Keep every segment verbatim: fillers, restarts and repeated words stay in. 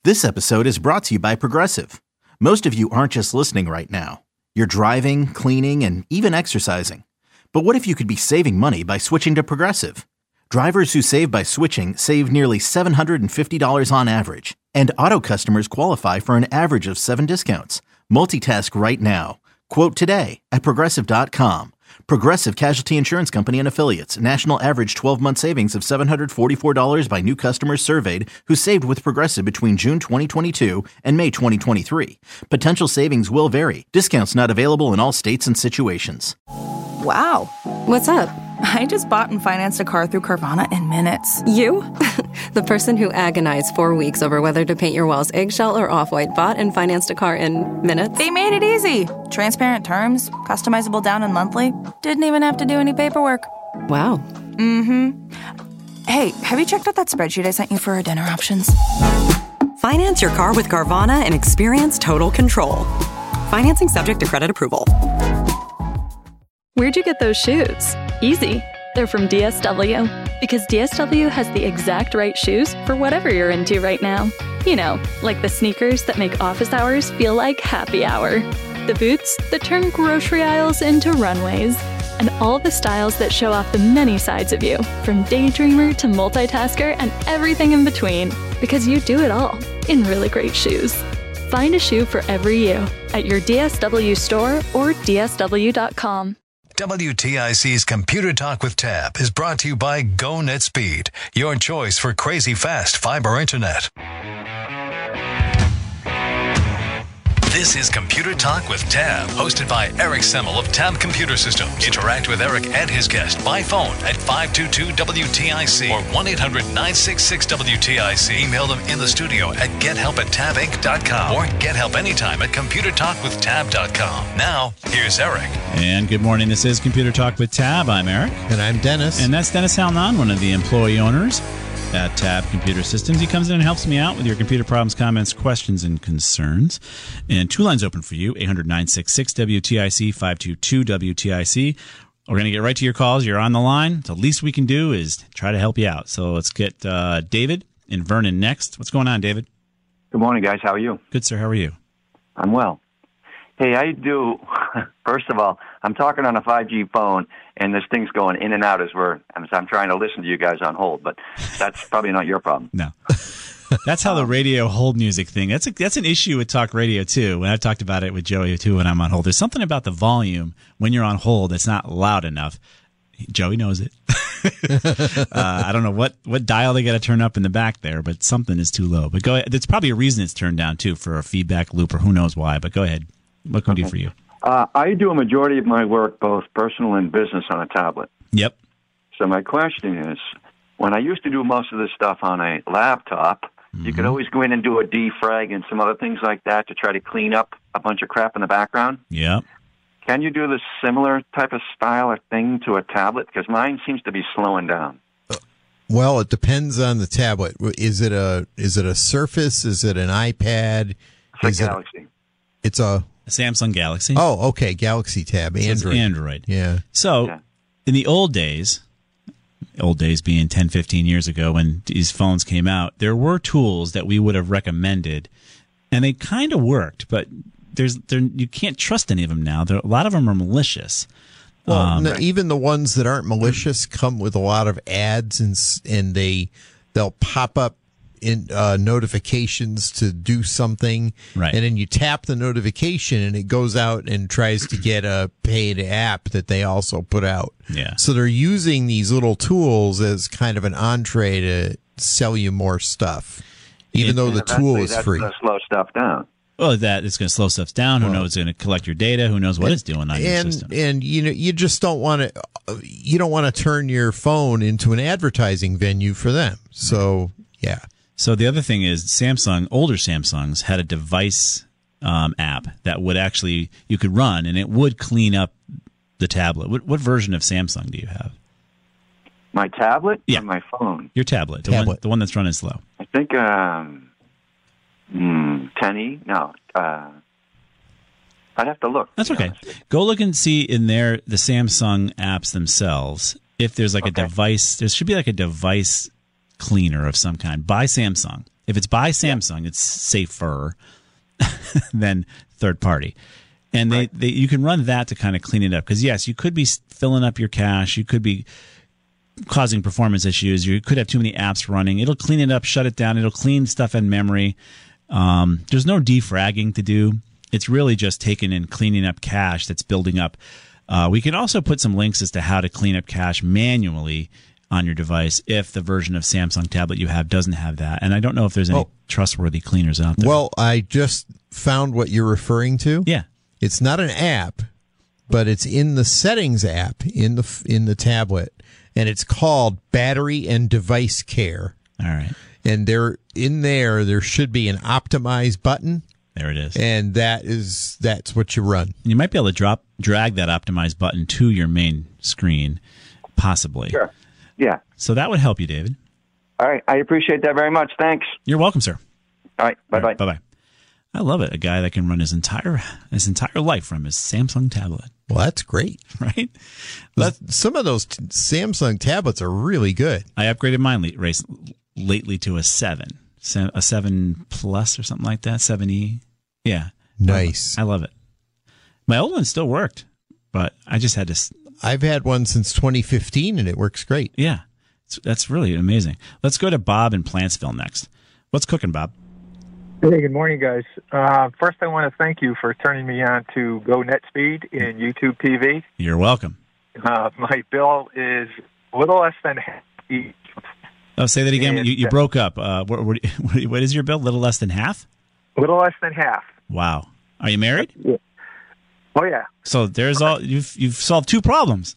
This episode is brought to you by Progressive. Most of you aren't just listening right now. You're driving, cleaning, and even exercising. But what if you could be saving money by switching to Progressive? Drivers who save by switching save nearly seven hundred fifty dollars on average. And auto customers qualify for an average of seven discounts. Multitask right now. Quote today at Progressive dot com. Progressive Casualty Insurance Company and Affiliates. National average twelve-month savings of seven hundred forty-four dollars by new customers surveyed who saved with Progressive between June twenty twenty-two and May twenty twenty-three. Potential savings will vary. Discounts not available in all states and situations. Wow. What's up? I just bought and financed a car through Carvana in minutes. You? The person who agonized four weeks over whether to paint your walls eggshell or off-white bought and financed a car in minutes? They made it easy. Transparent terms, customizable down and monthly. Didn't even have to do any paperwork. Wow. Mm-hmm. Hey, have you checked out that spreadsheet I sent you for our dinner options? Finance your car with Carvana and experience total control. Financing subject to credit approval. Where'd you get those shoes? Easy. They're from D S W. Because D S W has the exact right shoes for whatever you're into right now. You know, like the sneakers that make office hours feel like happy hour. The boots that turn grocery aisles into runways. And all the styles that show off the many sides of you, from daydreamer to multitasker and everything in between. Because you do it all in really great shoes. Find a shoe for every you at your D S W store or D S W dot com. W T I C's Computer Talk with Tab is brought to you by GoNetSpeed, your choice for crazy fast fiber internet. This is Computer Talk with Tab, hosted by Eric Semmel of Tab Computer Systems. Interact with Eric and his guest by phone at five two two W T I C or one eight hundred nine six six W T I C. Email them in the studio at get help at tab inc dot com or get help anytime at computer talk with tab dot com. Now, here's Eric. And good morning. This is Computer Talk with Tab. I'm Eric. And I'm Dennis. And that's Dennis Halnan, one of the employee owners at Tab Computer Systems. He comes in and helps me out with your computer problems, comments, questions, and concerns. And two lines open for you, eight hundred nine six six W T I C, five two two W T I C. We're going to get right to your calls. You're on the line. So the least we can do is try to help you out. So let's get uh, David in Vernon next. What's going on, David? Good morning, guys. How are you? Good, sir. How are you? I'm well. Hey, I do. First of all, I'm talking on a five G phone, and this thing's going in and out as we're. I'm, I'm trying to listen to you guys on hold, but that's probably not your problem. No, that's how the radio hold music thing. That's a, that's an issue with talk radio too. When I've talked about it with Joey too, when I'm on hold, there's something about the volume when you're on hold that's not loud enough. Joey knows it. uh, I don't know what, what dial they got to turn up in the back there, but something is too low. But go ahead. There's probably a reason it's turned down too for a feedback loop or who knows why. But go ahead. What can we okay. do for you? Uh, I do a majority of my work, both personal and business, on a tablet. Yep. So my question is, when I used to do most of this stuff on a laptop, mm-hmm. you could always go in and do a defrag and some other things like that to try to clean up a bunch of crap in the background. Yep. Can you do this similar type of style or thing to a tablet? Because mine seems to be slowing down. Well, it depends on the tablet. Is it a is it a Surface? Is it an iPad? It's a Galaxy. It, it's a A Samsung Galaxy. Oh, okay, Galaxy Tab, Android. So it's Android. Yeah. So, yeah. in the old days, old days being ten, fifteen years ago when these phones came out, there were tools that we would have recommended, and they kind of worked, but there's there you can't trust any of them now. There, a lot of them are malicious. Well, um, no, even the ones that aren't malicious come with a lot of ads, and and they they'll pop up in uh, notifications to do something, right. And then you tap the notification and it goes out and tries to get a paid app that they also put out. Yeah. So they're using these little tools as kind of an entree to sell you more stuff, even and though the tool is that's free. That's slow stuff down. Well, that it's going to slow stuff down. Who well, knows? It's going to collect your data. Who knows what and, it's doing on your and, system? And you know, you just don't want to. You don't want to turn your phone into an advertising venue for them. So yeah. So the other thing is Samsung, older Samsungs had a device um, app that would actually, you could run and it would clean up the tablet. What, what version of Samsung do you have? My tablet yeah. or my phone? Your tablet, the, tablet. One, the one that's running slow. I think um, mm, ten E? No. Uh, I'd have to look. That's okay. Go look and see in there the Samsung apps themselves if there's like okay. a device. There should be like a device cleaner of some kind by Samsung. If it's by Samsung, it's safer than third party. And they, right. they you can run that to kind of clean it up. Because, yes, you could be filling up your cache. You could be causing performance issues. You could have too many apps running. It'll clean it up, shut it down. It'll clean stuff in memory. Um, there's no defragging to do. It's really just taking and cleaning up cache that's building up. Uh, we can also put some links as to how to clean up cache manually on your device if the version of Samsung tablet you have doesn't have that. And I don't know if there's any oh. trustworthy cleaners out there. Well, I just found what you're referring to. Yeah. It's not an app, but it's in the settings app in the in the tablet, and it's called Battery and Device Care. All right. And there in there there should be an optimize button. There it is. And that is that's what you run. You might be able to drop drag that optimize button to your main screen, possibly. Sure. Yeah. So that would help you, David. All right. I appreciate that very much. Thanks. You're welcome, sir. All right. Bye-bye. Right, bye-bye. I love it. A guy that can run his entire his entire life from his Samsung tablet. Well, that's great. Right? That's, some of those t- Samsung tablets are really good. I upgraded mine late, race, lately to a seven. A seven Plus or something like that. seven E. Yeah. Nice. I love it. My old one still worked, but I just had to... I've had one since twenty fifteen, and it works great. Yeah. It's, that's really amazing. Let's go to Bob in Plantsville next. What's cooking, Bob? Hey, good morning, guys. Uh, first, I want to thank you for turning me on to GoNetspeed in YouTube T V. You're welcome. Uh, my bill is a little less than half each. Oh, say that again. You, you broke up. Uh, what, what, what is your bill? A little less than half? A little less than half. Wow. Are you married? Yeah. Oh, yeah. So there's all you've you've solved two problems.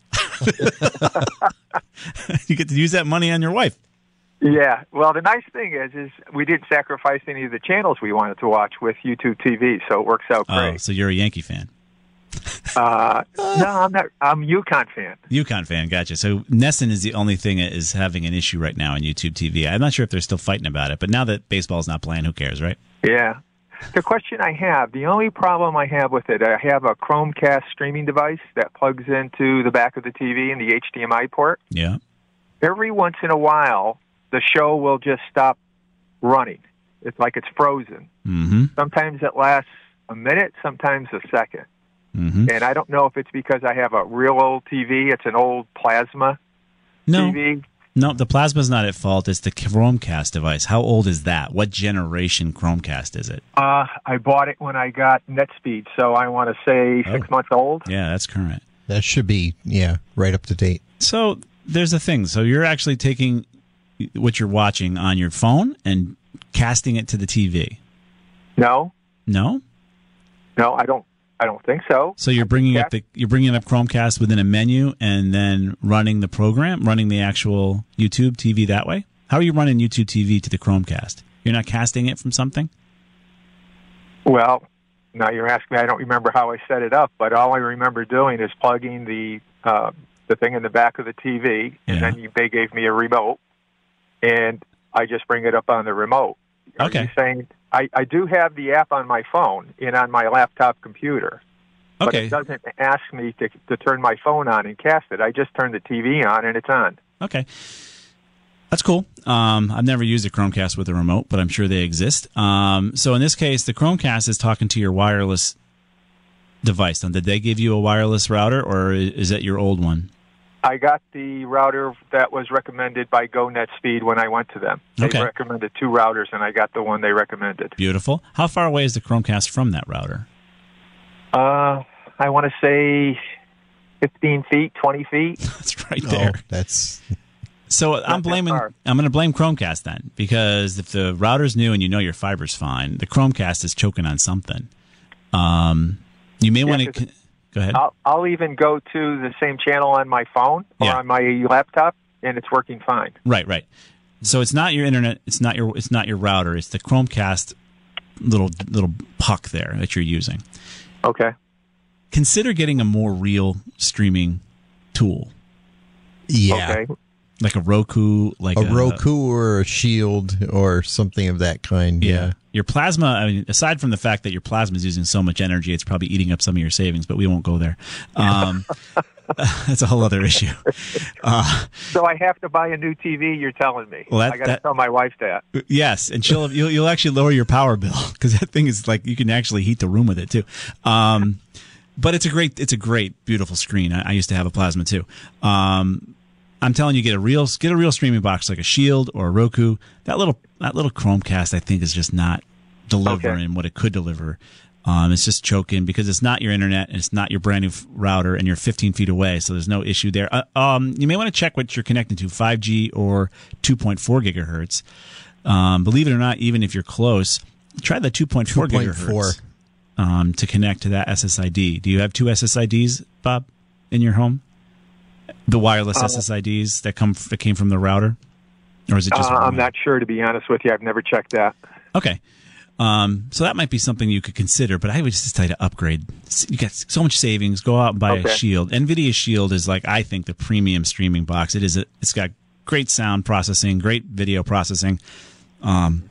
You get to use that money on your wife. Yeah. Well, the nice thing is, is we didn't sacrifice any of the channels we wanted to watch with YouTube T V, so it works out great. Oh, so you're a Yankee fan? uh, no, I'm not. I'm a UConn fan. UConn fan, gotcha. So Nesson is the only thing that is having an issue right now on YouTube T V. I'm not sure if they're still fighting about it, but now that baseball's not playing, who cares, right? Yeah. The question I have, the only problem I have with it, I have a Chromecast streaming device that plugs into the back of the T V and the H D M I port. Yeah. Every once in a while, the show will just stop running. It's like it's frozen. Mm-hmm. Sometimes it lasts a minute, sometimes a second. Mm-hmm. And I don't know if it's because I have a real old T V. It's an old plasma no. T V. No, the plasma's not at fault. It's the Chromecast device. How old is that? What generation Chromecast is it? Uh, I bought it when I got NetSpeed, so I want to say six oh. months old. Yeah, that's current. That should be, yeah, right up to date. So there's a thing. So you're actually taking what you're watching on your phone and casting it to the T V? No. No? No, I don't. I don't think so. So you're bringing up the you're bringing up Chromecast within a menu and then running the program, running the actual YouTube T V that way? How are you running YouTube T V to the Chromecast? You're not casting it from something? Well, now you're asking me. I don't remember how I set it up, but all I remember doing is plugging the uh, the thing in the back of the T V, and yeah. then you, they gave me a remote, and I just bring it up on the remote. Are okay. you saying I, I do have the app on my phone and on my laptop computer, but okay. it doesn't ask me to, to turn my phone on and cast it. I just turn the T V on and it's on. Okay. That's cool. Um, I've never used a Chromecast with a remote, but I'm sure they exist. Um, so in this case, the Chromecast is talking to your wireless device. Now, did they give you a wireless router, or is that your old one? I got the router that was recommended by GoNetspeed when I went to them. They okay. recommended two routers, and I got the one they recommended. Beautiful. How far away is the Chromecast from that router? Uh, I want to say fifteen feet, twenty feet. That's right there. Oh, that's... So I'm blaming. I'm going to blame Chromecast then, because if the router's new and you know your fiber's fine, the Chromecast is choking on something. Um, you may yeah, want to go ahead. I'll, I'll even go to the same channel on my phone or yeah. on my laptop, and it's working fine. Right, right. So it's not your internet. It's not your. It's not your router. It's the Chromecast little little puck there that you're using. Okay. Consider getting a more real streaming tool. Yeah. Okay. Like a Roku, like a, a Roku or a Shield or something of that kind. Yeah. yeah. Your plasma, I mean, aside from the fact that your plasma is using so much energy, it's probably eating up some of your savings, but we won't go there. Um, That's a whole other issue. Uh, so I have to buy a new T V. You're telling me? Well, that, I got to that, tell my wife that. Yes, and she'll you'll, you'll actually lower your power bill because that thing is like you can actually heat the room with it too. Um, but it's a great, it's a great, beautiful screen. I, I used to have a plasma too. Um, I'm telling you, get a real get a real streaming box like a Shield or a Roku. That little that little Chromecast, I think, is just not delivering okay. what it could deliver. Um, it's just choking because it's not your internet and it's not your brand new f- router and you're fifteen feet away, so there's no issue there. Uh, um, you may want to check what you're connecting to, five G or two point four gigahertz. Um, believe it or not, even if you're close, try the two point four gigahertz um, to connect to that S S I D. Do you have two S S I Ds, Bob, in your home? The wireless uh, S S I Ds that come that came from the router, or is it just? Uh, I'm not sure, to be honest with you. I've never checked that. Okay. Um, so that might be something you could consider, but I would just tell you to upgrade. You got so much savings. Go out and buy okay. a Shield. NVIDIA Shield is like, I think, the premium streaming box. It is. A, it's got great sound processing, great video processing, um,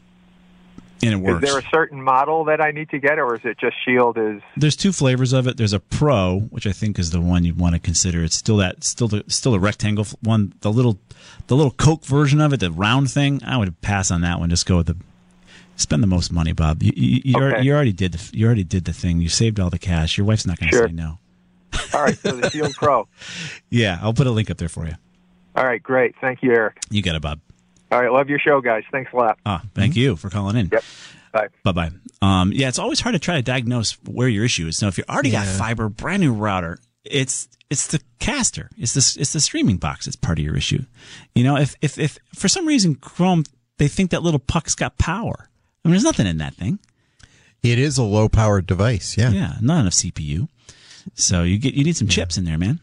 and it works. Is there a certain model that I need to get, or is it just Shield? Is There's two flavors of it. There's a Pro, which I think is the one you'd want to consider. It's still that, still the, still a rectangle one. The little, the little Coke version of it, the round thing. I would pass on that one. Just go with the. Spend the most money, Bob. You, you, you, okay. already, you already did the you already did the thing. You saved all the cash. Your wife's not going to sure. say no. All right, so the Shield Pro. Yeah, I'll put a link up there for you. All right, great. Thank you, Eric. You got it, Bob. All right, love your show, guys. Thanks a lot. Ah, thank mm-hmm. you for calling in. Yep. Bye. Bye-bye. Um, yeah, it's always hard to try to diagnose where your issue is. Now, if you already yeah. got fiber, brand new router, it's it's the caster. It's this it's the streaming box. It's part of your issue. You know, if if if for some reason Chrome they think that little puck's got power. I mean, there's nothing in that thing. It is a low-powered device, yeah. Yeah, not enough C P U. So you get you need some yeah. chips in there, man.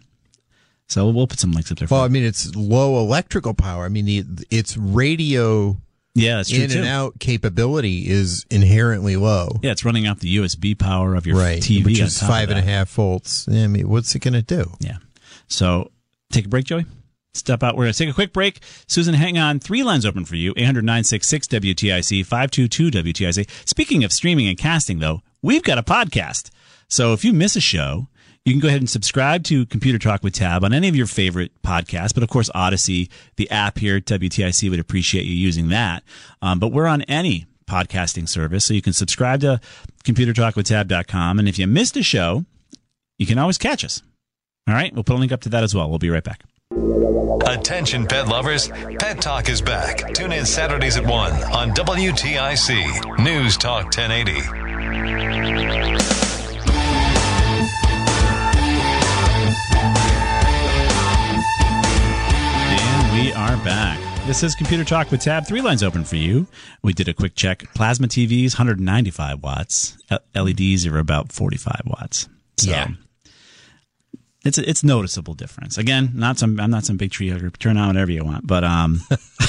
So we'll put some links up there for Well, you. I mean, it's low electrical power. I mean, the, its radio yeah, that's true in too. and out capability is inherently low. Yeah, it's running off the U S B power of your right, T V. Which is five and a half volts. I mean, what's it going to do? Yeah. So take a break, Joey. Step out. We're going to take a quick break. Susan, hang on. Three lines open for you. eight hundred nine six six W T I C, five two two W T I C. Speaking of streaming and casting, though, we've got a podcast. So if you miss a show, you can go ahead and subscribe to Computer Talk with Tab on any of your favorite podcasts. But, of course, Odyssey, the app here at W T I C, would appreciate you using that. Um, but we're on any podcasting service, so you can subscribe to computer talk with tab dot com. And if you missed a show, you can always catch us. All right? We'll put a link up to that as well. We'll be right back. Attention pet lovers, Pet Talk is back. Tune in Saturdays at one on W T I C News Talk ten eighty. And we are back. This is Computer Talk with Tab. Three lines open for you. We did a quick check. Plasma T Vs, one hundred ninety-five watts. L E Ds are about forty-five watts. So, yeah. It's a, it's noticeable difference. Again, not some I'm not some big tree hugger. Turn on whatever you want, but um,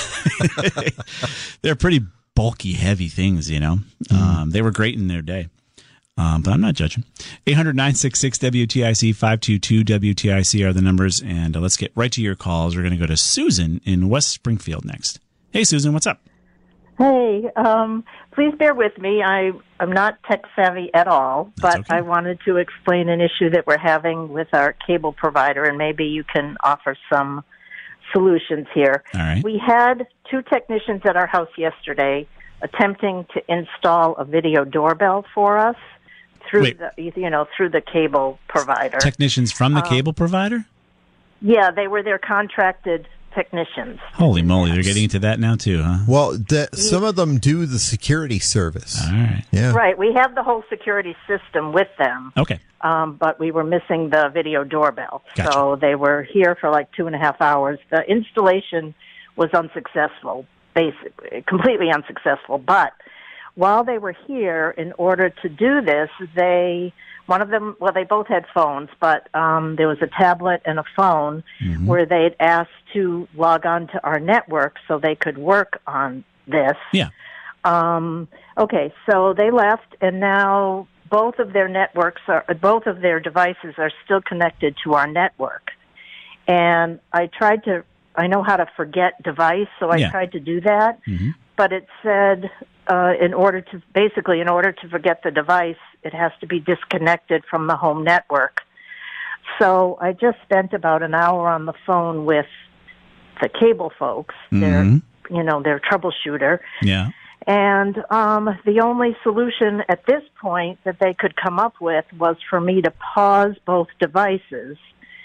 they're pretty bulky, heavy things. You know, mm. um, they were great in their day, um, but I'm not judging. eight hundred nine six six W T I C, five two two W T I C are the numbers, and uh, let's get right to your calls. We're going to go to Susan in West Springfield next. Hey, Susan, what's up? Hey, um, please bear with me. I, I'm not tech savvy at all, but okay. I wanted to explain an issue that we're having with our cable provider, and maybe you can offer some solutions here. All right. We had two technicians at our house yesterday attempting to install a video doorbell for us through Wait. the, you know, through the cable provider. Technicians from the um, cable provider? Yeah, they were their contracted technicians. Holy moly, they're getting into that now too, huh? Well, the, some of them do the security service. All right. Yeah. Right. We have the whole security system with them. Okay. Um, but we were missing the video doorbell. Gotcha. So they were here for like two and a half hours. The installation was unsuccessful, basically, completely unsuccessful. But while they were here, in order to do this, they... One of them, well, they both had phones, but um, there was a tablet and a phone mm-hmm. where they'd asked to log on to our network so they could work on this. Yeah. Um, okay, so they left, and now both of their networks are, both of their devices are still connected to our network. And I tried to, I know how to forget device, so I yeah. tried to do that, mm-hmm. but it said uh, in order to, basically in order to forget the device, it has to be disconnected from the home network. So I just spent about an hour on the phone with the cable folks. Mm-hmm. They're, you know, their troubleshooter. Yeah. And um, the only solution at this point that they could come up with was for me to pause both devices.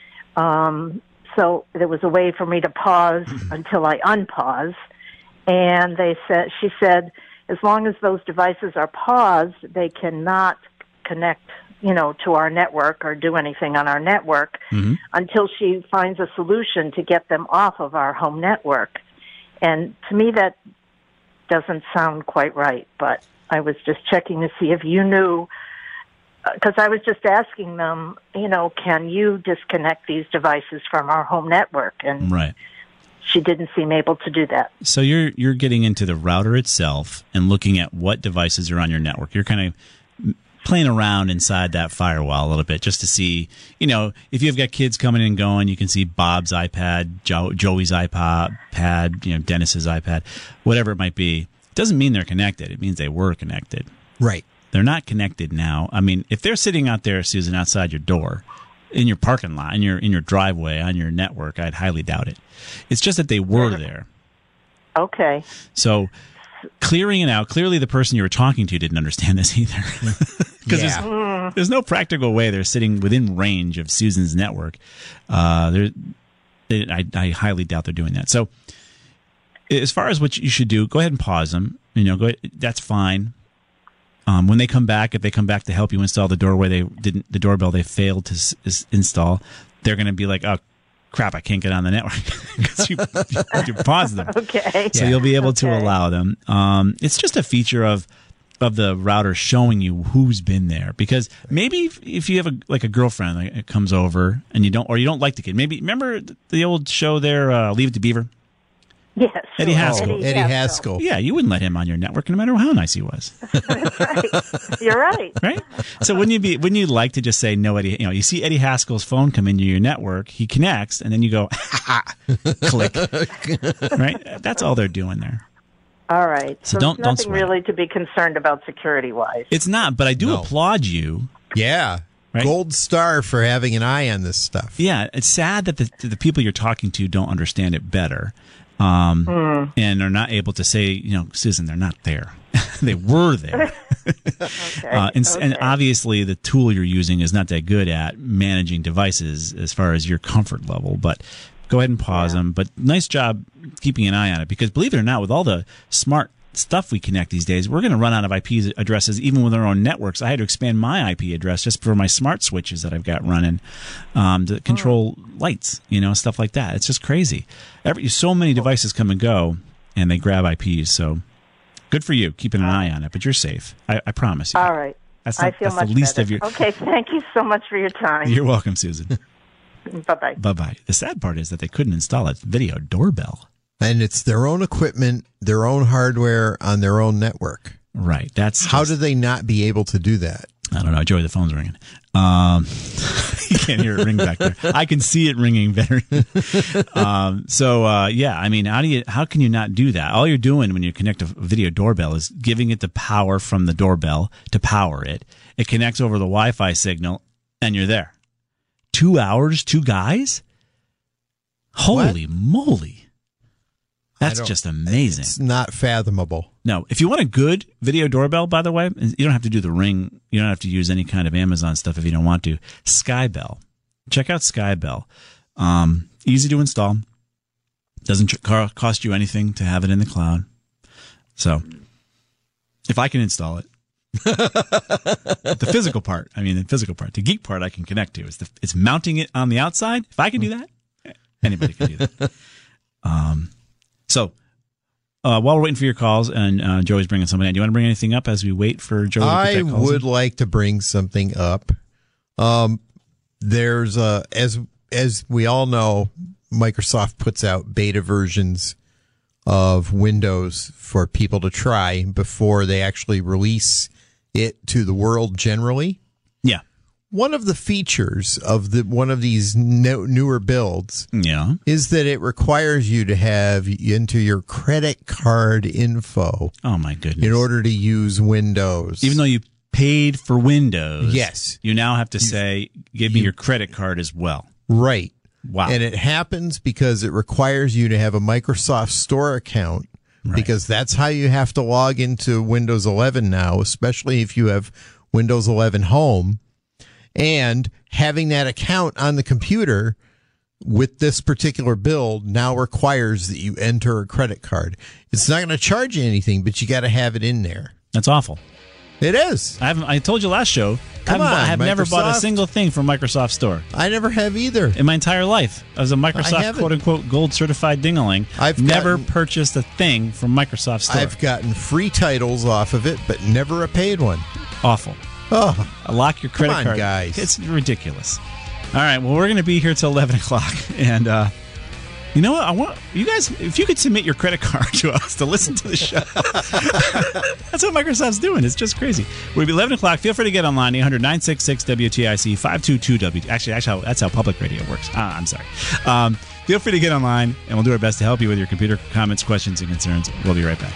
Um, so there was a way for me to pause until I unpause. And they said, she said, as long as those devices are paused, they cannot connect, you know, to our network or do anything on our network Mm-hmm. until she finds a solution to get them off of our home network. And to me, that doesn't sound quite right, but I was just checking to see if you knew, because I was just asking them, you know, can you disconnect these devices from our home network? And Right. she didn't seem able to do that. So you're you're getting into the router itself and looking at what devices are on your network. You're kind of playing around inside that firewall a little bit just to see, you know, if you've got kids coming and going, you can see Bob's iPad, jo- Joey's iPod, pad, you know, Dennis's iPad, whatever it might be. It doesn't mean they're connected. It means they were connected. Right. They're not connected now. I mean, if they're sitting out there, Susan, outside your door, in your parking lot, in your in your driveway, on your network, I'd highly doubt it. It's just that they were there. Okay. So clearing it out, clearly the person you were talking to didn't understand this either. Because Yeah. there's, there's no practical way they're sitting within range of Susan's network. Uh, there, they, I, I highly doubt they're doing that. So as far as what you should do, go ahead and pause them. You know, go ahead, that's fine. Um, when they come back, if they come back to help you install the doorway, they didn't the doorbell they failed to s- s- install, they're going to be like, "Oh, crap! I can't get on the network because you, you paused them." Okay. So you'll be able to Okay. allow them. Um, it's just a feature of of the router showing you who's been there. Because maybe if, if you have a like a girlfriend that comes over and you don't, or you don't like the kid. Maybe remember the old show there, uh, Leave It to Beaver. Yes. Eddie sure. Haskell. Oh, Eddie Haskell. Yeah, you wouldn't let him on your network, no matter how nice he was. That's right. You're right. Right? So wouldn't you be wouldn't you like to just say no Eddie, you know, you see Eddie Haskell's phone come into your network, he connects, and then you go click. Right? That's all they're doing there. All right. So So, don't- there's don't nothing sweat. really to be concerned about security wise. It's not, but I do No. applaud you. Yeah. Right? Gold star for having an eye on this stuff. Yeah, it's sad that the the people you're talking to don't understand it better. Um, Mm. and are not able to say, you know, Susan, they're not there. They were there. Okay. Uh, and, s- and okay. obviously, the tool you're using is not that good at managing devices as far as your comfort level. But go ahead and pause them. But nice job keeping an eye on it, because believe it or not, with all the smart stuff we connect these days, we're going to run out of I P addresses even with our own networks. I had to expand my I P address just for my smart switches that I've got running um, to control lights, you know, stuff like that. It's just crazy. Every so many devices come and go, and they grab I Ps. So good for you keeping an eye on it, but you're safe. I, I promise you. All right. That's, I not, feel that's much the least better. of your. Okay. Thank you so much for your time. You're welcome, Susan. Bye bye. Bye bye. The sad part is that they couldn't install a video doorbell. And it's their own equipment, their own hardware on their own network. Right. That's How just- do they not be able to do that? I don't know. Joey, the phone's ringing. Um, you can't hear it ring back there. I can see it ringing better. um, so, uh, yeah, I mean, how do you, how can you not do that? All you're doing when you connect a video doorbell is giving it the power from the doorbell to power it. It connects over the Wi-Fi signal, and you're there. Two hours, two guys? Holy moly. That's I don't- just amazing. It's not fathomable. No, if you want a good video doorbell, by the way, you don't have to do the Ring. You don't have to use any kind of Amazon stuff if you don't want to. Skybell. Check out Skybell. Um, easy to install. Doesn't ch- co- cost you anything to have it in the cloud. So, if I can install it, the physical part, I mean, the physical part, the geek part I can connect to. It's, the, it's mounting it on the outside. If I can do that, anybody can do that. Um, so, uh, while we're waiting for your calls, and uh, Joey's bringing something in, do you want to bring anything up as we wait for Joey to I put that calls would in? like to bring something up. Um, there's a, as as we all know, Microsoft puts out beta versions of Windows for people to try before they actually release it to the world generally. Yeah. One of the features of the one of these no, newer builds Yeah. is that it requires you to have enter your credit card info Oh, my goodness. in order to use Windows. Even though you paid for Windows, yes, you now have to say, give me your credit card as well. Right. Wow. And it happens because it requires you to have a Microsoft Store account, right, because that's how you have to log into Windows eleven now, especially if you have Windows eleven Home. And having that account on the computer with this particular build now requires that you enter a credit card. It's not going to charge you anything, but you got to have it in there. That's awful. It is. I haven't. I told you last show. Come I on, I have never bought a Microsoft. single thing from Microsoft Store. I never have either. In my entire life, I was a Microsoft quote unquote gold certified dingaling. I've never gotten, purchased a thing from Microsoft Store. I've gotten free titles off of it, but never a paid one. Awful. Oh, lock your credit come on, card, guys. It's ridiculous. All right, well, we're going to be here till eleven o'clock, and uh, you know what? I want you guys, if you could submit your credit card to us to listen to the show. That's what Microsoft's doing. It's just crazy. We'll be eleven o'clock. Feel free to get online, eight hundred, nine six six, W T I C, five two two W. Actually, actually, that's how public radio works. Ah, I'm sorry. Um, feel free to get online, and we'll do our best to help you with your computer comments, questions, and concerns. We'll be right back.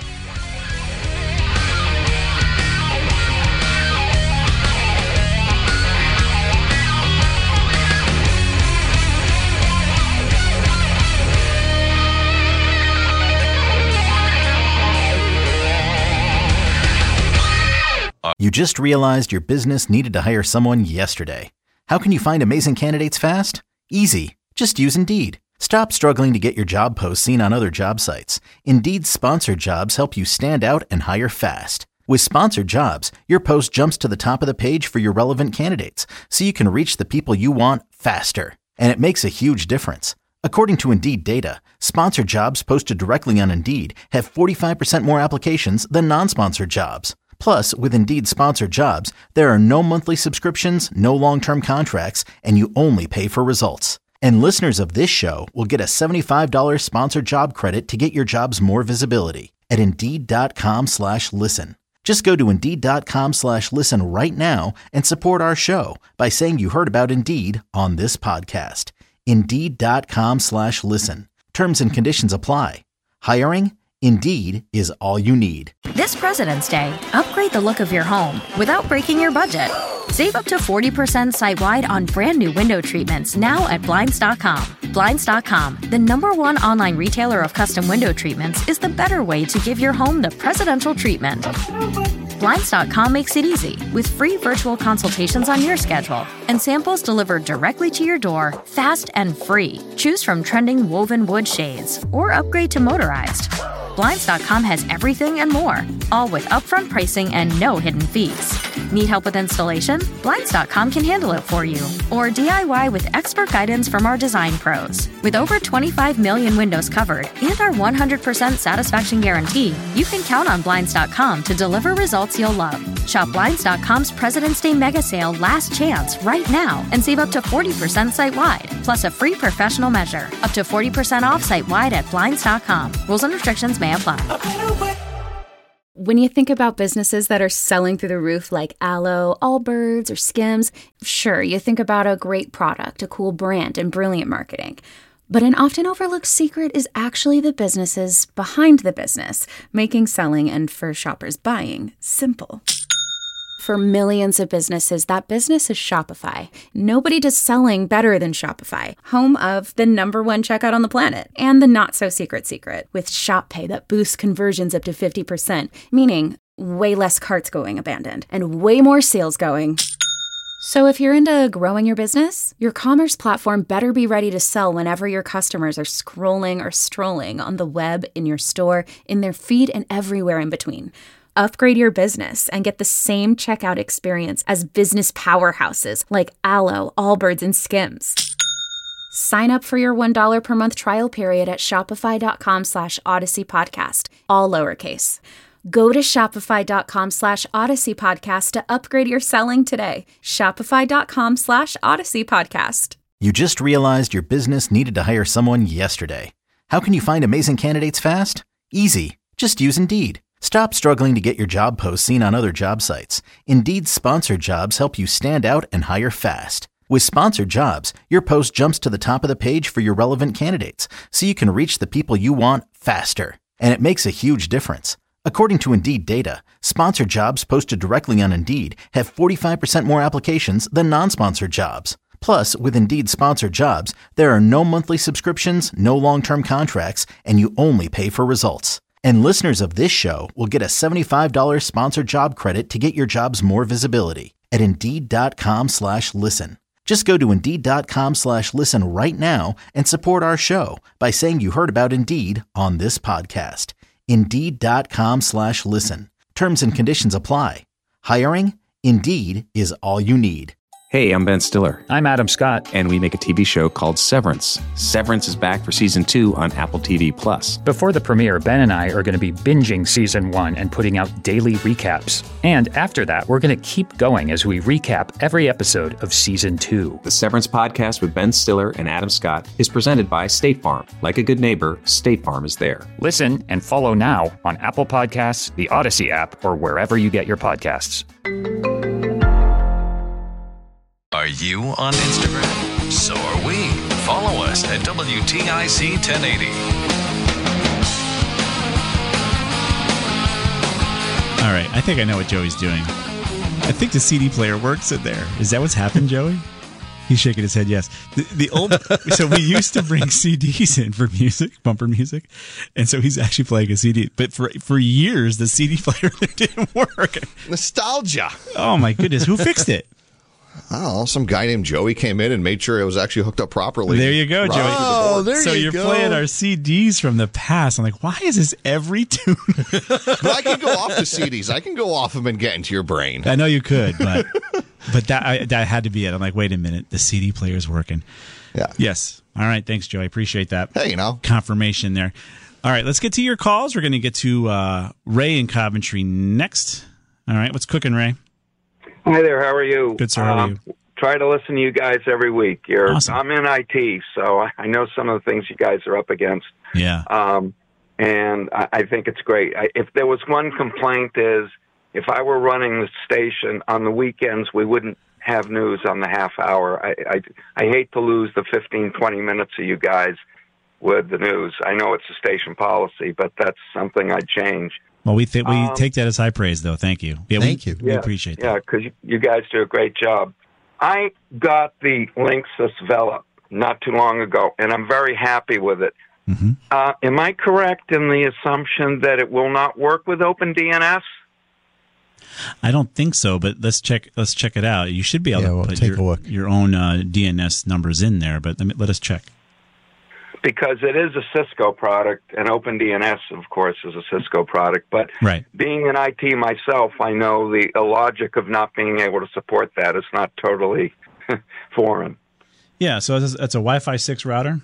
You just realized your business needed to hire someone yesterday. How can you find amazing candidates fast? Easy. Just use Indeed. Stop struggling to get your job posts seen on other job sites. Indeed's sponsored jobs help you stand out and hire fast. With sponsored jobs, your post jumps to the top of the page for your relevant candidates, so you can reach the people you want faster. And it makes a huge difference. According to Indeed data, sponsored jobs posted directly on Indeed have forty-five percent more applications than non-sponsored jobs. Plus, with Indeed sponsored jobs, there are no monthly subscriptions, no long-term contracts, and you only pay for results. And listeners of this show will get a seventy-five dollars sponsored job credit to get your jobs more visibility at Indeed.com slash listen. Just go to Indeed.com slash listen right now and support our show by saying you heard about Indeed on this podcast. Indeed.com slash listen. Terms and conditions apply. Hiring? Indeed is all you need. This President's Day, upgrade the look of your home without breaking your budget. Save up to forty percent site-wide on brand new window treatments now at Blinds dot com. Blinds dot com, the number one online retailer of custom window treatments, is the better way to give your home the presidential treatment. Blinds dot com makes it easy with free virtual consultations on your schedule and samples delivered directly to your door, fast and free. Choose from trending woven wood shades or upgrade to motorized. Blinds dot com has everything and more, all with upfront pricing and no hidden fees. Need help with installation? Blinds dot com can handle it for you. Or D I Y with expert guidance from our design pros. With over twenty-five million windows covered and our one hundred percent satisfaction guarantee, you can count on Blinds dot com to deliver results you'll love. Shop Blinds dot com's President's Day Mega Sale Last Chance right now and save up to forty percent site-wide, plus a free professional measure. Up to forty percent off site-wide at Blinds dot com. Rules and restrictions may apply. When you think about businesses that are selling through the roof like Aloe, Allbirds, or Skims, sure, you think about a great product, a cool brand, and brilliant marketing. But an often overlooked secret is actually the businesses behind the business, making selling and, for shoppers, buying simple. For millions of businesses, that business is Shopify. Nobody does selling better than Shopify, home of the number one checkout on the planet, and the not-so-secret secret, with Shop Pay that boosts conversions up to fifty percent, meaning way less carts going abandoned, and way more sales going. So if you're into growing your business, your commerce platform better be ready to sell whenever your customers are scrolling or strolling on the web, in your store, in their feed, and everywhere in between. Upgrade your business and get the same checkout experience as business powerhouses like Aloe, Allbirds, and Skims. Sign up for your one dollar per month trial period at shopify.com slash Odyssey Podcast, all lowercase. Go to shopify.com slash Odyssey Podcast to upgrade your selling today. Shopify.com slash Odyssey Podcast. You just realized your business needed to hire someone yesterday. How can you find amazing candidates fast? Easy. Just use Indeed. Stop struggling to get your job posts seen on other job sites. Indeed's sponsored jobs help you stand out and hire fast. With sponsored jobs, your post jumps to the top of the page for your relevant candidates, so you can reach the people you want faster. And it makes a huge difference. According to Indeed data, sponsored jobs posted directly on Indeed have forty-five percent more applications than non-sponsored jobs. Plus, with Indeed sponsored jobs, there are no monthly subscriptions, no long-term contracts, and you only pay for results. And listeners of this show will get a seventy-five dollars sponsored job credit to get your jobs more visibility at Indeed.com slash listen. Just go to Indeed.com slash listen right now and support our show by saying you heard about Indeed on this podcast. Indeed.com slash listen. Terms and conditions apply. Hiring? Indeed is all you need. Hey, I'm Ben Stiller. I'm Adam Scott. And we make a T V show called Severance. Severance is back for season two on Apple T V Plus. Before the premiere, Ben and I are going to be binging season one and putting out daily recaps. And after that, we're going to keep going as we recap every episode of season two. The Severance podcast with Ben Stiller and Adam Scott is presented by State Farm. Like a good neighbor, State Farm is there. Listen and follow now on Apple Podcasts, the Odyssey app, or wherever you get your podcasts. Are you on Instagram? So are we. Follow us at W T I C ten eighty. All right, I think I know what Joey's doing. I think the C D player works in there. Is that what's happened, Joey? He's shaking his head, yes. The, the old so we used to bring C Ds in for music, bumper music, and so he's actually playing a C D. But for for years, the C D player didn't work. Nostalgia. Oh my goodness, who fixed it? I don't know. Some guy named Joey came in and made sure it was actually hooked up properly. There you go, Joey. Oh, there so you you're go. playing our C Ds from the past. I'm like, why is this every tune? But I can go off the C Ds. I can go off them and get into your brain. I know you could, but but that I, that had to be it. I'm like, wait a minute, the C D player's working. Yeah. Yes. All right. Thanks, Joey. I appreciate that. Hey, you know, confirmation there. All right, let's get to your calls. We're going to get to uh, Ray in Coventry next. All right, what's cooking, Ray? Hi there. How are you? Good, sir. How are you? Um, try to listen to you guys every week. You're, Awesome. I'm in I T, so I know some of the things you guys are up against. Yeah. Um, and I, I think it's great. I, if there was one complaint is, if I were running the station on the weekends, we wouldn't have news on the half hour. I, I, I hate to lose the fifteen, twenty minutes of you guys with the news. I know it's a station policy, but that's something I'd change. Well, we th- we Um, take that as high praise, though. Thank you. Yeah, Thank we, you. We Yeah, appreciate that. Yeah, because you, you guys do a great job. I got the Linksys Velop not too long ago, and I'm very happy with it. Mm-hmm. Uh, am I correct in the assumption that it will not work with OpenDNS? I don't think so, but let's check. Let's check it out. You should be able Yeah, to we'll put take your, a look. your own uh, D N S numbers in there, but let, me, let us check. Because it is a Cisco product, and OpenDNS, of course, is a Cisco product. But Right. being in I T myself, I know the, the logic of not being able to support that is not totally foreign. Yeah, so it's, it's a Wi-Fi six router.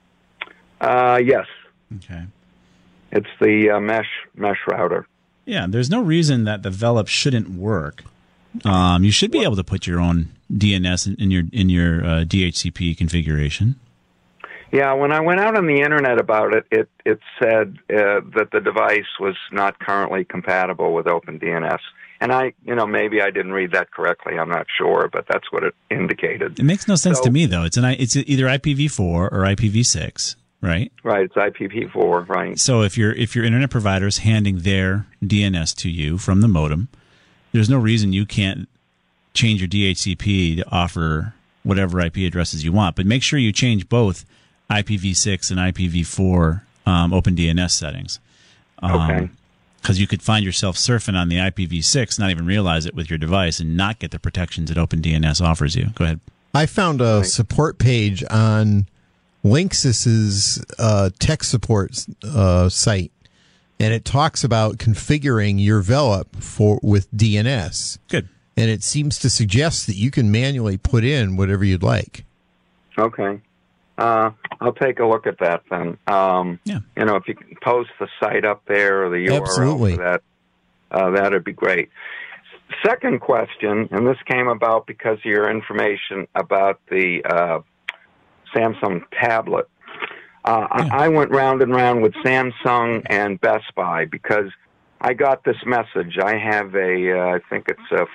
Uh, yes, Okay. it's the uh, mesh mesh router. Yeah, there's no reason that the Velop shouldn't work. Um, you should be able to put your own D N S in, in your in your uh, D H C P configuration. Yeah, when I went out on the internet about it, it, it said uh, that the device was not currently compatible with OpenDNS. And I, you know, maybe I didn't read that correctly. I'm not sure, but that's what it indicated. It makes no sense So- to me, though. It's an I- it's either I P v four or I P v six, right? Right, it's I P v four, right. So if your if your internet provider is handing their D N S to you from the modem, there's no reason you can't change your D H C P to offer whatever I P addresses you want. But make sure you change both I P v six and I P v four um, OpenDNS settings. Um, Okay. Because you could find yourself surfing on the I P v six, not even realize it with your device, and not get the protections that OpenDNS offers you. Go ahead. I found a support page on Linksys's uh, tech support uh, site, and it talks about configuring your Velop for with D N S. Good. And it seems to suggest that you can manually put in whatever you'd like. Okay. Uh, I'll take a look at that then. Um, yeah. You know, if you can post the site up there or the U R L Absolutely. for that, uh, that'd be great. Second question, and this came about because of your information about the uh, Samsung tablet. Uh, Yeah. I, I went round and round with Samsung and Best Buy because I got this message. I have a, uh, I think it's a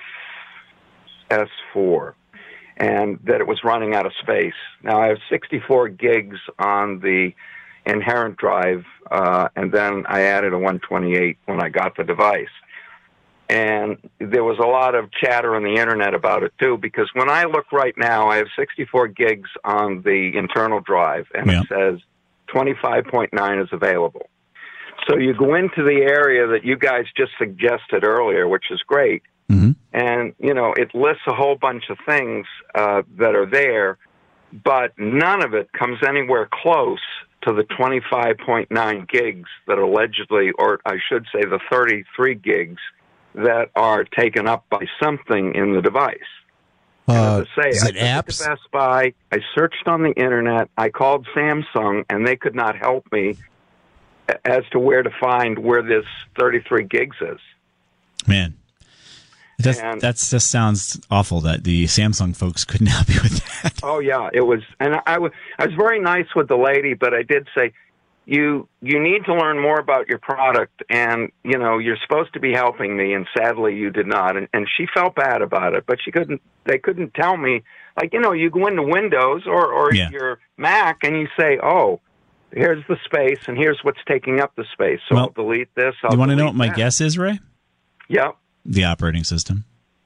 S four. And that it was running out of space. Now, I have sixty-four gigs on the inherent drive, uh, and then I added a one twenty-eight when I got the device. And there was a lot of chatter on the internet about it too, because when I look right now, I have sixty-four gigs on the internal drive, and yeah. it says twenty-five point nine is available. So you go into the area that you guys just suggested earlier, which is great, mm-hmm. and you know it lists a whole bunch of things uh, that are there, but none of it comes anywhere close to the twenty-five point nine gigs that allegedly, or I should say the thirty-three gigs that are taken up by something in the device. Uh, as I say, is it I apps? To Best Buy, I searched on the internet, I called Samsung, and they could not help me as to where to find where this thirty-three gigs is. Man, that's, and, that's just sounds awful that the Samsung folks couldn't help you with that. Oh, yeah, it was, and I was, I was very nice with the lady, but I did say, You you need to learn more about your product, and you know you're supposed to be helping me, and sadly you did not. And, and she felt bad about it, but she couldn't. They couldn't tell me, like you know, you go into Windows or or yeah. your Mac, and you say, oh, here's the space, and here's what's taking up the space. So well, I'll delete this. I'll you want to know what my that. guess is, Ray? Yep. The operating system.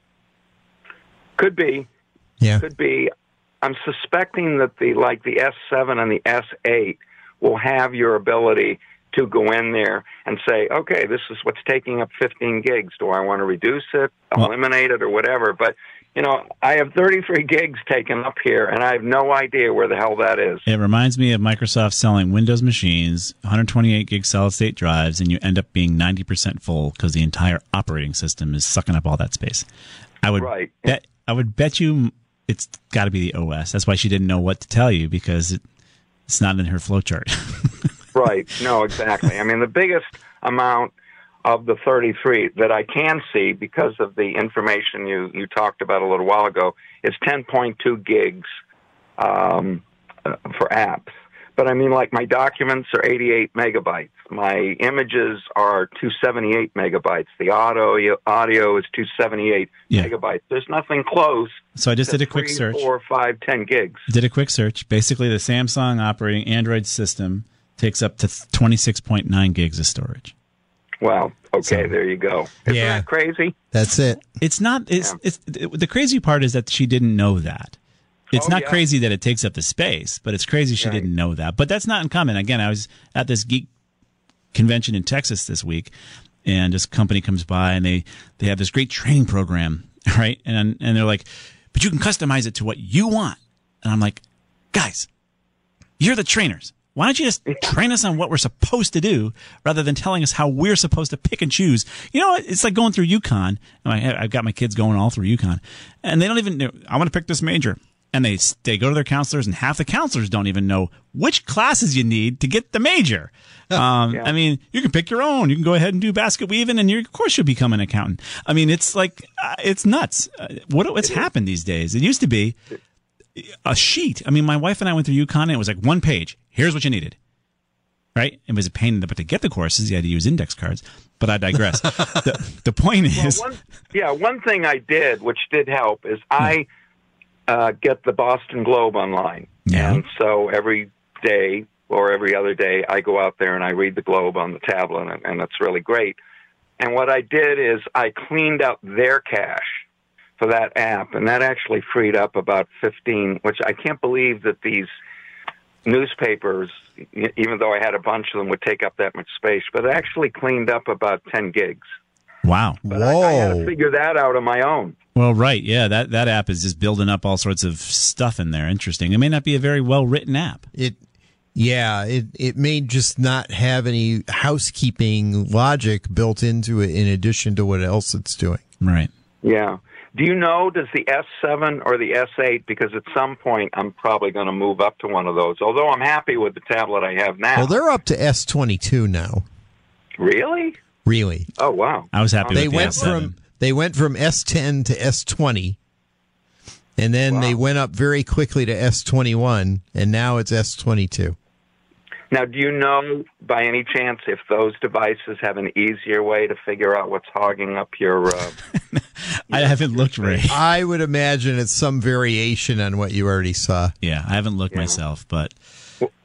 Could be. Yeah. Could be. I'm suspecting that the like the S seven and the S eight will have your ability to go in there and say, okay, this is what's taking up fifteen gigs. Do I want to reduce it, well, eliminate it, or whatever? But, you know, I have thirty-three gigs taken up here, and I have no idea where the hell that is. It reminds me of Microsoft selling Windows machines, one twenty-eight gig solid-state drives, and you end up being ninety percent full because the entire operating system is sucking up all that space. I would right. bet, I would bet you it's got to be the O S. That's why she didn't know what to tell you, because it, it's not in her flowchart. Right. No, exactly. I mean, the biggest amount of the thirty-three that I can see because of the information you, you talked about a little while ago is ten point two gigs um, uh, for apps. But I mean, like my documents are eighty-eight megabytes. My images are two seventy-eight megabytes. The audio audio is two seventy-eight yeah. megabytes. There's nothing close. So I just to did a quick three, search. Four, five, ten gigs. Did a quick search. Basically, the Samsung operating Android system takes up to twenty-six point nine gigs of storage. Wow. Okay, so, there you go. Isn't yeah. that crazy? That's it. It's not. It's, yeah. it's the crazy part is that she didn't know that. It's oh, not yeah. crazy that it takes up the space, but it's crazy she right. didn't know that. But that's not uncommon. Again, I was at this geek convention in Texas this week, and this company comes by, and they, they have this great training program, right? And and they're like, but you can customize it to what you want. And I'm like, guys, you're the trainers. Why don't you just train us on what we're supposed to do rather than telling us how we're supposed to pick and choose? You know, it's like going through UConn. I've got my kids going all through UConn, and they don't even know, I want to pick this major. And they they go to their counselors, and half the counselors don't even know which classes you need to get the major. Um, yeah. I mean, you can pick your own. You can go ahead and do basket weaving, and you're, of course you'll become an accountant. I mean, it's like, uh, it's nuts. Uh, what What's it happened these days? It used to be a sheet. I mean, my wife and I went through UConn, and it was like one page. Here's what you needed. Right? It was a pain in the butt to get the courses. You had to use index cards. But I digress. the, the point is... Well, one, yeah, one thing I did, which did help, is I... Uh, get the Boston Globe online. Yeah. And so every day or every other day, I go out there and I read the Globe on the tablet, and, and it's really great. And what I did is I cleaned out their cache for that app, and that actually freed up about fifteen, which I can't believe that these newspapers, even though I had a bunch of them, would take up that much space, but it actually cleaned up about ten gigs. Wow. But I, I had to figure that out on my own. Well, right. Yeah, that, that app is just building up all sorts of stuff in there. Interesting. It may not be a very well-written app. It, yeah, it, it may just not have any housekeeping logic built into it in addition to what else it's doing. Right. Yeah. Do you know, does the S seven or the S eight, because at some point I'm probably going to move up to one of those, although I'm happy with the tablet I have now. Well, they're up to S twenty-two now. Really? Really? Oh, wow. I was happy they with the went S seven. From, they went from S ten to S twenty, and then wow. they went up very quickly to S twenty-one, and now it's S twenty-two. Now, do you know, by any chance, if those devices have an easier way to figure out what's hogging up your... Uh, I your, haven't looked, Ray. I would imagine it's some variation on what you already saw. Yeah, I haven't looked yeah. myself, but...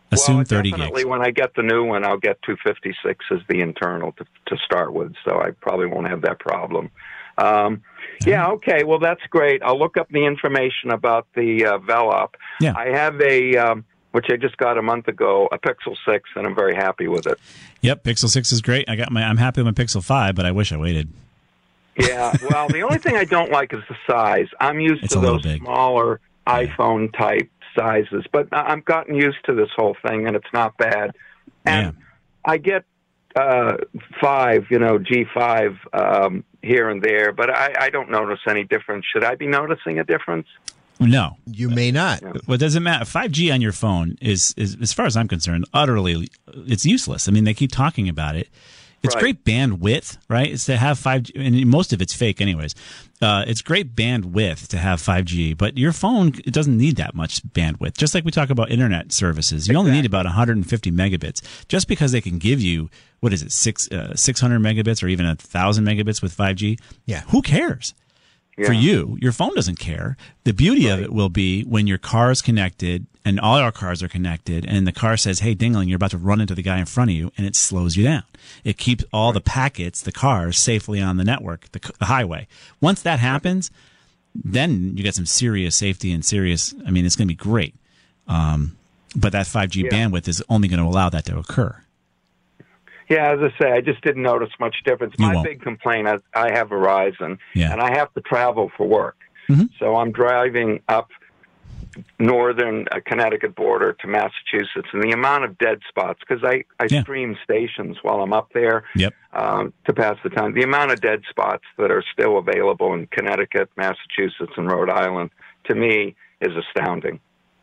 Assume well, thirty definitely gigs. When I get the new one, I'll get two fifty-six as the internal to, to start with, so I probably won't have that problem. Um, yeah, okay, well, that's great. I'll look up the information about the uh, Velop. Yeah. I have a, um, which I just got a month ago, a Pixel six, and I'm very happy with it. Yep, Pixel six is great. I got my. I'm happy with my Pixel five, but I wish I waited. Yeah, well, the only thing I don't like is the size. I'm used It's to a little those big. smaller iPhone-type sizes, but I- I've gotten used to this whole thing, and it's not bad. And I get uh, five, you know, G five um, here and there, but I, I don't notice any difference. Should I be noticing a difference? No, you may not. What doesn't matter? five G on your phone is, is, as far as I'm concerned, utterly it's useless. I mean, they keep talking about it. It's Right. great bandwidth, right? It's to have five G, and most of it's fake, anyways. Uh, it's great bandwidth to have five G, but your phone it doesn't need that much bandwidth. Just like we talk about internet services, you only need about one hundred fifty megabits. Just because they can give you what is it, six uh, six hundred megabits or even a thousand megabits with five G? Yeah, who cares? For you, your phone doesn't care. The beauty of it will be when your car is connected and all our cars are connected and the car says, hey, dingling, you're about to run into the guy in front of you, and it slows you down. It keeps all the packets, the cars, safely on the network, the, the highway. Once that happens, then you get some serious safety and serious, I mean, it's going to be great. Um, but that five G Yeah. bandwidth is only going to allow that to occur. Yeah, as I say, I just didn't notice much difference. You My won't. big complaint is I have Verizon, Yeah. and I have to travel for work. Mm-hmm. So I'm driving up northern uh, Connecticut border to Massachusetts, and the amount of dead spots, because I, I Yeah. stream stations while I'm up there Yep. um, to pass the time. The amount of dead spots that are still available in Connecticut, Massachusetts, and Rhode Island, to me, is astounding.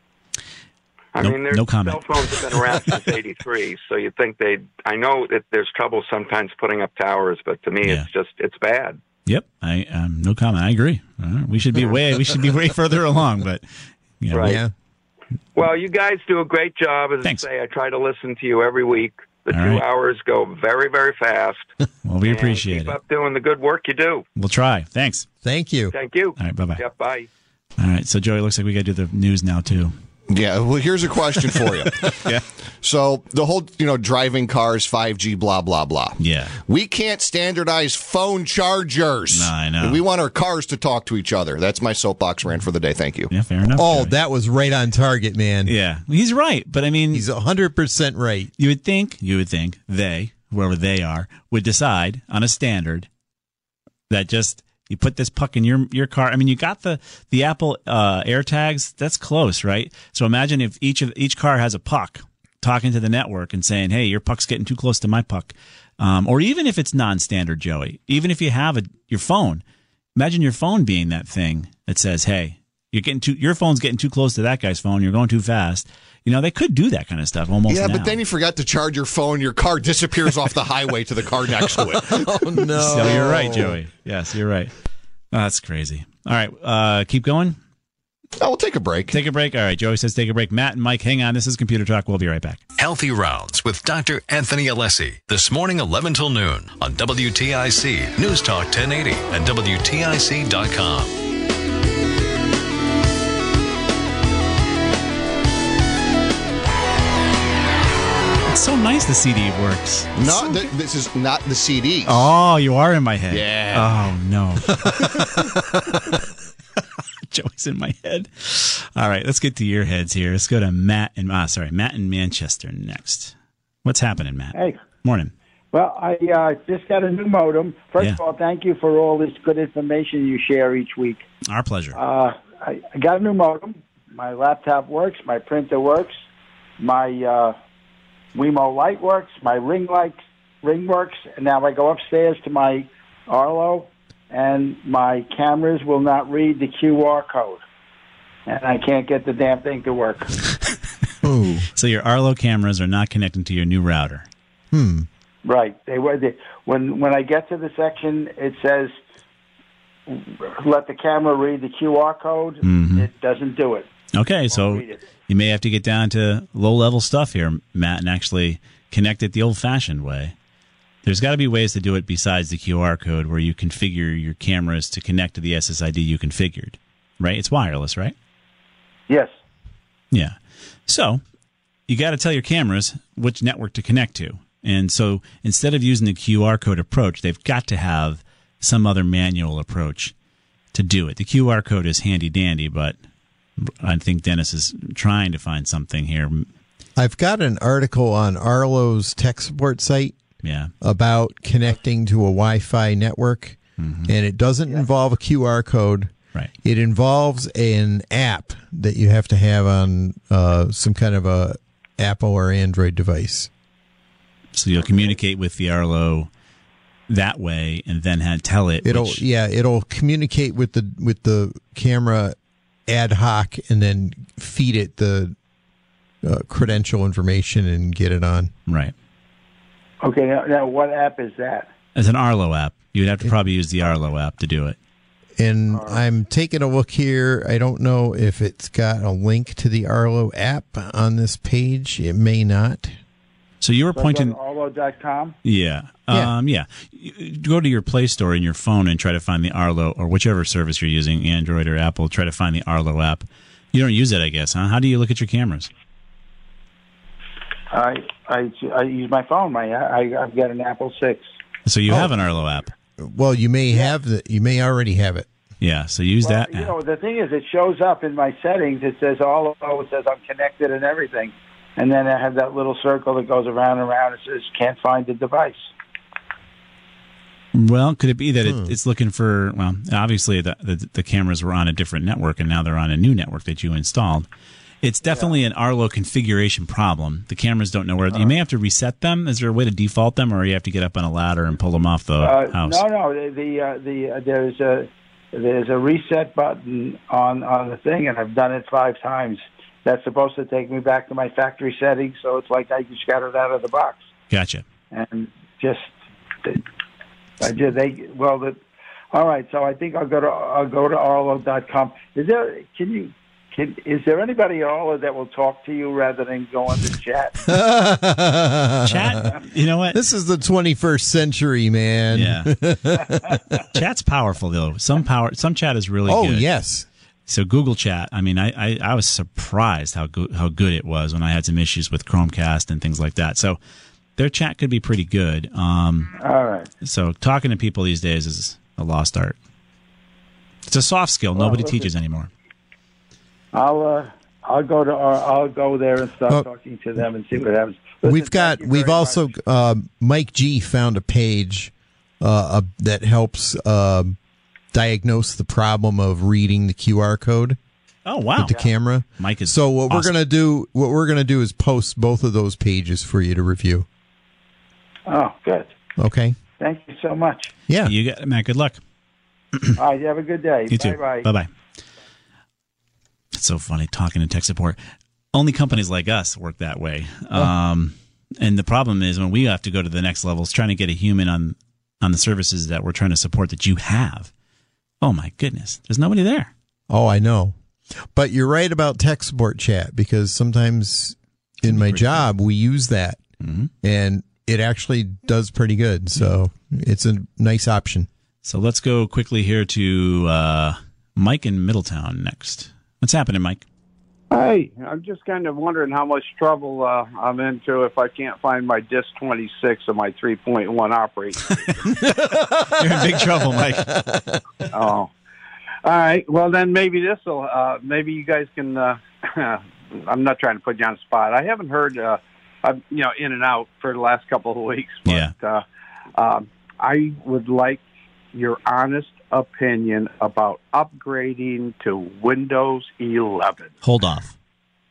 I No- mean, there's no comment. cell phones have been around since eighty-three, so you'd think they'd... I know that there's trouble sometimes putting up towers, but to me, Yeah. it's just, it's bad. Yep, I um, no comment. I agree. Uh, we should be way we should be way further along, but you know, Right. yeah. Well, you guys do a great job. As Thanks. I say, I try to listen to you every week. The All two right. hours go very, very fast. Well, we And appreciate keep it. up doing the good work you do. We'll try. Thanks. Thank you. Thank you. All right, bye bye. Yep, bye. All right, so Joey, looks like we got to do the news now too. Yeah, well, here's a question for you. Yeah. So the whole, you know, driving cars, five G, blah, blah, blah. Yeah. We can't standardize phone chargers. No, I know. We want our cars to talk to each other. That's my soapbox rant for the day. Thank you. Yeah, fair enough. Oh, Joey. that was right on target, man. Yeah, he's right, but I mean, He's one hundred percent right. you would think, you would think they, whoever they are, would decide on a standard that just you put this puck in your your car. I mean, you got the the Apple uh, AirTags. That's close, right? So imagine if each of each car has a puck talking to the network and saying, "Hey, your puck's getting too close to my puck," um, or even if it's non-standard, Joey. Even if you have a your phone, imagine your phone being that thing that says, "Hey, you're getting too your phone's getting too close to that guy's phone. You're going too fast." You know, they could do that kind of stuff almost. Yeah, now. but then you forgot to charge your phone. Your car disappears off the highway to the car next to it. Oh, no. So you're right, Joey. Yes, you're right. Oh, that's crazy. All right, uh, keep going. Oh, we'll take a break. Take a break. All right, Joey says take a break. Matt and Mike, hang on. This is Computer Talk. We'll be right back. Healthy Rounds with Doctor Anthony Alessi. This morning, eleven till noon on W T I C, News Talk ten eighty, and W T I C dot com. It's so nice the C D works. It's No, so th- this is not the C Ds. Oh, you are in my head. Yeah. Oh, no. Joey's in my head. All right, let's get to your heads here. Let's go to Matt and ah, sorry, Matt in Manchester next. What's happening, Matt? Hey. Morning. Well, I uh, just got a new modem. First Yeah. of all, thank you for all this good information you share each week. Our pleasure. Uh, I, I got a new modem. My laptop works. My printer works. My uh, Wemo light works. My ring light ring works. And now I go upstairs to my Arlo, and my cameras will not read the Q R code, and I can't get the damn thing to work. Ooh. So your Arlo cameras are not connecting to your new router. Hmm. Right. They were they, when when I get to the section, it says let the camera read the Q R code. Mhm. It doesn't do it. Okay, so read it. you may have to get down to low-level stuff here, Matt, and actually connect it the old-fashioned way. There's got to be ways to do it besides the Q R code where you configure your cameras to connect to the S S I D you configured, right? It's wireless, right? Yes. Yeah. So you got to tell your cameras which network to connect to. And so instead of using the Q R code approach, they've got to have some other manual approach to do it. The Q R code is handy dandy, but I think Dennis is trying to find something here. I've got an article on Arlo's tech support site yeah. about connecting to a Wi-Fi network, mm-hmm. and it doesn't yeah. involve a Q R code. Right. It involves an app that you have to have on uh, some kind of a Apple or Android device. So you'll communicate with the Arlo that way, and then have, tell it. It'll which, yeah, it'll communicate with the with the camera ad hoc, and then feed it the uh, credential information and get it on. Right. Okay. Now, now, what app is that? It's an Arlo app. You'd have to probably use the Arlo app to do it. And right. I'm taking a look here. I don't know if it's got a link to the Arlo app on this page. It may not. So you were so pointing Arlo dot com? Yeah. Yeah. Um, yeah. Go to your Play Store in your phone and try to find the Arlo, or whichever service you're using, Android or Apple, try to find the Arlo app. You don't use it, I guess, huh? How do you look at your cameras? I I, I use my phone. My I, I've got an Apple six. So you oh. have an Arlo app. Well, you may yeah. have the. You may already have it. Yeah. So use well, that. You app. know, the thing is, it shows up in my settings. It says all. Oh, it says I'm connected and everything. And then I have that little circle that goes around and around. It says, can't find the device. Well, could it be that hmm. it, it's looking for, well, obviously the, the the cameras were on a different network, and now they're on a new network that you installed. It's definitely yeah. an Arlo configuration problem. The cameras don't know where. Uh, you may have to reset them. Is there a way to default them, or you have to get up on a ladder and pull them off the uh, house? No, no. The, the, uh, the uh, there's a there's a reset button on, on the thing, and I've done it five times. That's supposed to take me back to my factory settings, so it's like I just got it out of the box. Gotcha. And just, I did. They well, the, all right. So I think I'll go to I'll go to Arlo dot com. Is there? Can you? Can, is there anybody at Arlo that will talk to you rather than go on the chat? Chat. You know what? This is the twenty-first century, man. Yeah. Chat's powerful though. Some power. Some chat is really oh, good. Oh yes. So Google Chat, I mean, I, I, I was surprised how good how good it was when I had some issues with Chromecast and things like that. So their chat could be pretty good. Um, All right. So talking to people these days is a lost art. It's a soft skill well, nobody listen, teaches anymore. I'll uh, I'll go to I'll go there and start oh, talking to them and see what happens. Listen, we've got we've also uh, Mike G found a page uh, uh, that helps. Uh, diagnose the problem of reading the Q R code. Oh wow! With the yeah. camera. Mike is so what awesome. we're gonna do. What we're gonna do is post both of those pages for you to review. Oh, good. Okay. Thank you so much. Yeah, you got Matt. Good luck. All right, you have a good day. You too. Bye bye. Bye. It's so funny talking to tech support. Only companies like us work that way. Oh. Um, and the problem is when we have to go to the next levels, trying to get a human on on the services that we're trying to support that you have. Oh, my goodness. There's nobody there. Oh, I know. But you're right about tech support chat, because sometimes in my job, we use that, mm-hmm. and it actually does pretty good. So it's a nice option. So let's go quickly here to uh, Mike in Middletown next. What's happening, Mike? Hey, I'm just kind of wondering how much trouble uh, I'm into if I can't find my disc twenty-six of my three point one operating. You're in big trouble, Mike. Oh, all right. Well, then maybe this will. Uh, maybe you guys can. Uh, I'm not trying to put you on the spot. I haven't heard. Uh, I'm you know in and out for the last couple of weeks. But, yeah. Uh, um, I would like your honest opinion about upgrading to Windows eleven. Hold off.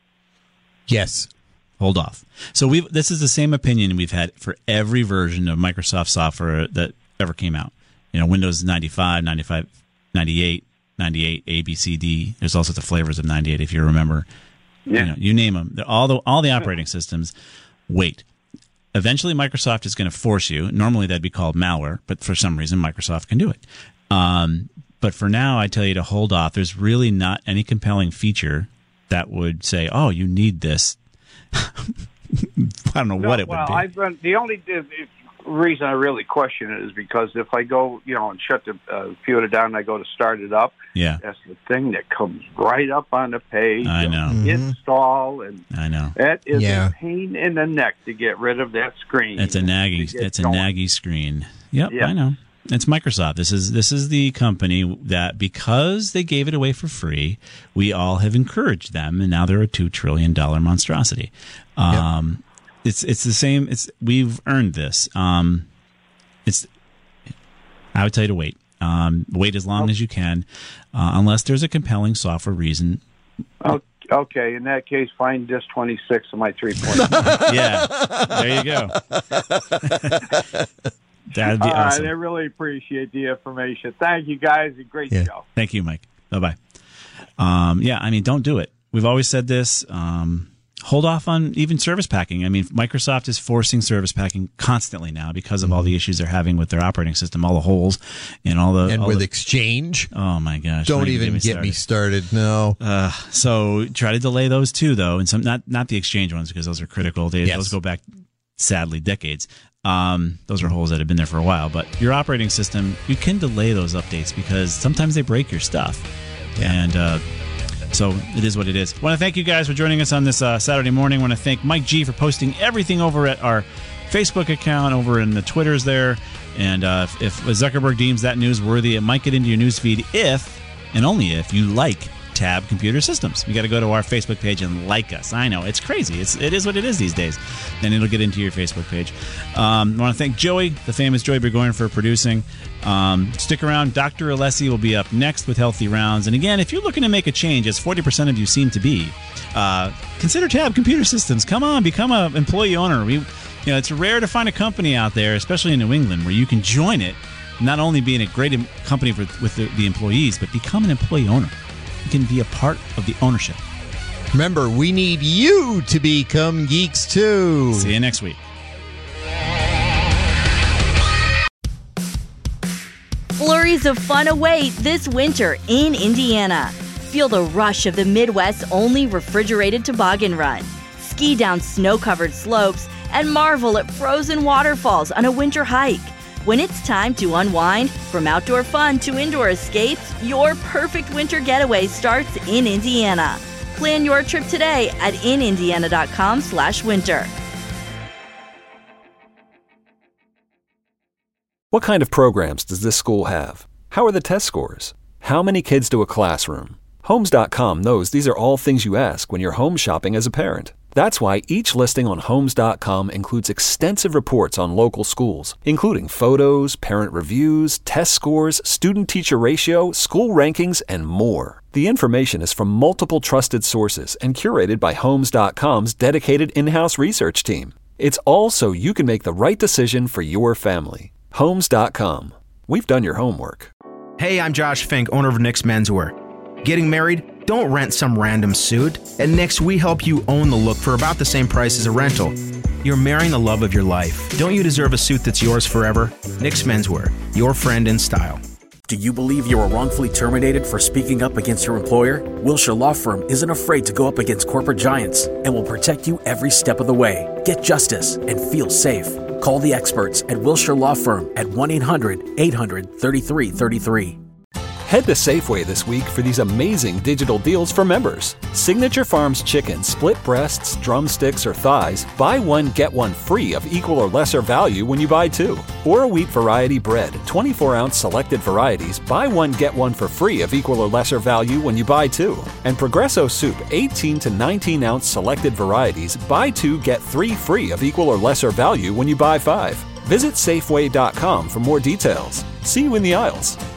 Yes. Hold off. So we this is the same opinion we've had for every version of Microsoft software that ever came out. You know, Windows ninety-five, ninety-five, ninety-eight, ninety-eight, A, B, C, D. There's all sorts of flavors of ninety-eight if you remember. Yeah. You know, you name them. They're all the all the operating systems. Wait. Eventually, Microsoft is going to force you. Normally, that'd be called malware, but for some reason, Microsoft can do it. Um, but for now, I tell you to hold off. There's really not any compelling feature that would say, "Oh, you need this." I don't know no, what it well, would be. I've been the only reason I really question it is because if I go, you know, and shut the uh, computer down and I go to start it up, yeah, that's the thing that comes right up on the page. I know. Mm-hmm. Install, and I know. That is Yeah. a pain in the neck to get rid of that screen. It's a naggy. It's a going. naggy screen. Yep, Yeah. I know. It's Microsoft. This is this is the company that, because they gave it away for free, we all have encouraged them, and now they're a two trillion dollar monstrosity. Um, yep. It's it's the same. It's we've earned this. Um, it's. I would tell you to wait. Um, wait as long as you can, uh, unless there's a compelling software reason. Oh, okay, in that case, find disk twenty-six of my three point. Yeah, there you go. That'd be All awesome. right, I really appreciate the information. Thank you, guys. A great Yeah. show. Thank you, Mike. Bye-bye. Um, yeah, I mean, don't do it. We've always said this. Um, hold off on even service packing. I mean, Microsoft is forcing service packing constantly now because of all the issues they're having with their operating system, all the holes and all the... And all with the, Exchange. Oh, my gosh. Don't even get, get me started. No. Uh, so try to delay those too, though. And some not, not the Exchange ones, because those are critical. They, Yes. Those go back, sadly, decades. Um, those are holes that have been there for a while. But your operating system, you can delay those updates because sometimes they break your stuff. Yeah. And uh, so it is what it is. I want to thank you guys for joining us on this uh, Saturday morning. I want to thank Mike G for posting everything over at our Facebook account, over in the Twitters there. And uh, if, if Zuckerberg deems that newsworthy, it might get into your newsfeed if, and only if, you like Tab Computer Systems. You got to go to our Facebook page and like us. I know, it's crazy. It's it is what it is these days, and it'll get into your Facebook page. Um, I want to thank Joey, the famous Joey Burgoyne, for producing. Um, stick around. Doctor Alessi will be up next with Healthy Rounds. And again, if you're looking to make a change, as forty percent of you seem to be, uh, consider Tab Computer Systems. Come on, become an employee owner. We, you know, it's rare to find a company out there, especially in New England, where you can join it, not only being a great company for, with the, the employees, but become an employee owner. You can be a part of the ownership. Remember, we need you to become geeks too. See you next week. Flurries of fun await this winter in Indiana. Feel the rush of the Midwest's only refrigerated toboggan run. Ski down snow-covered slopes and marvel at frozen waterfalls on a winter hike. When it's time to unwind, from outdoor fun to indoor escapes, your perfect winter getaway starts in Indiana. Plan your trip today at inindiana.com slash winter. What kind of programs does this school have? How are the test scores? How many kids to a classroom? Homes dot com knows these are all things you ask when you're home shopping as a parent. That's why each listing on Homes dot com includes extensive reports on local schools, including photos, parent reviews, test scores, student-teacher ratio, school rankings, and more. The information is from multiple trusted sources and curated by Homes dot com's dedicated in-house research team. It's all so you can make the right decision for your family. Homes dot com. We've done your homework. Hey, I'm Josh Fink, owner of Nick's Menswear. Getting married? Don't rent some random suit. At Nick's, we help you own the look for about the same price as a rental. You're marrying the love of your life. Don't you deserve a suit that's yours forever? Nick's Menswear, your friend in style. Do you believe you were wrongfully terminated for speaking up against your employer? Wilshire Law Firm isn't afraid to go up against corporate giants and will protect you every step of the way. Get justice and feel safe. Call the experts at Wilshire Law Firm at one eight hundred eight hundred thirty-three thirty-three. Head to Safeway this week for these amazing digital deals for members. Signature Farms chicken, split breasts, drumsticks, or thighs, buy one, get one free of equal or lesser value when you buy two. Or a wheat variety bread, twenty-four ounce selected varieties, buy one, get one for free of equal or lesser value when you buy two. And Progresso soup, eighteen to nineteen ounce selected varieties, buy two, get three free of equal or lesser value when you buy five. Visit Safeway dot com for more details. See you in the aisles.